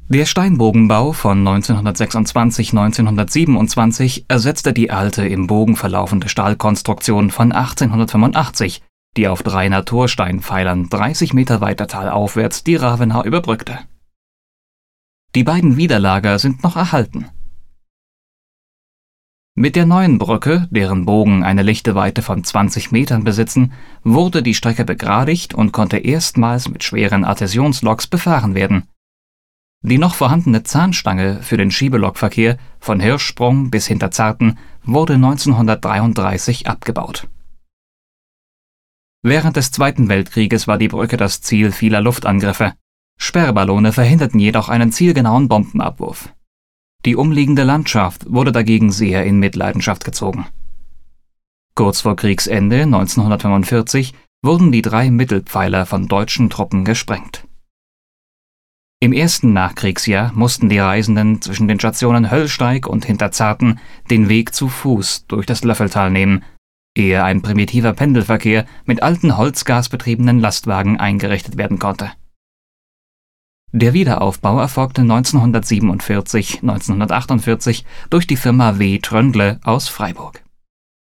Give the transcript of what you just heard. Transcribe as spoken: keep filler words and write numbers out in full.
Der Steinbogenbau von neunzehnhundertsechsundzwanzig bis neunzehnhundertsiebenundzwanzig ersetzte die alte im Bogen verlaufende Stahlkonstruktion von achtzehnhundertfünfundachtzig, die auf drei Natursteinpfeilern dreißig Meter weiter talaufwärts die Ravenau überbrückte. Die beiden Widerlager sind noch erhalten. Mit der neuen Brücke, deren Bogen eine lichte Weite von zwanzig Metern besitzen, wurde die Strecke begradigt und konnte erstmals mit schweren Adhäsionsloks befahren werden. Die noch vorhandene Zahnstange für den Schiebelokverkehr von Hirschsprung bis Hinterzarten wurde neunzehnhundertdreiunddreißig abgebaut. Während des Zweiten Weltkrieges war die Brücke das Ziel vieler Luftangriffe. Sperrballone verhinderten jedoch einen zielgenauen Bombenabwurf. Die umliegende Landschaft wurde dagegen sehr in Mitleidenschaft gezogen. Kurz vor Kriegsende neunzehnhundertfünfundvierzig wurden die drei Mittelpfeiler von deutschen Truppen gesprengt. Im ersten Nachkriegsjahr mussten die Reisenden zwischen den Stationen Höllsteig und Hinterzarten den Weg zu Fuß durch das Löffeltal nehmen, ehe ein primitiver Pendelverkehr mit alten holzgasbetriebenen Lastwagen eingerichtet werden konnte. Der Wiederaufbau erfolgte neunzehnhundertsiebenundvierzig bis neunzehnhundertachtundvierzig durch die Firma W. Tröndle aus Freiburg.